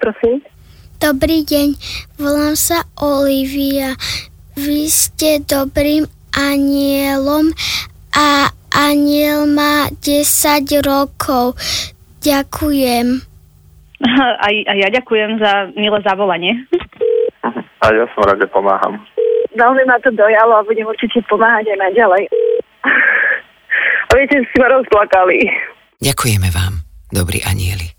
prosím. Dobrý deň, volám sa Olivia. Vy ste dobrým anielom a aniel má 10 rokov. Ďakujem. A ja ďakujem za milé zavolanie. A ja som rád, že pomáham. Veľmi ma to dojalo a budem určite pomáhať aj naďalej. A viete, si ma rozplakali. Ďakujeme vám, dobrí anieli.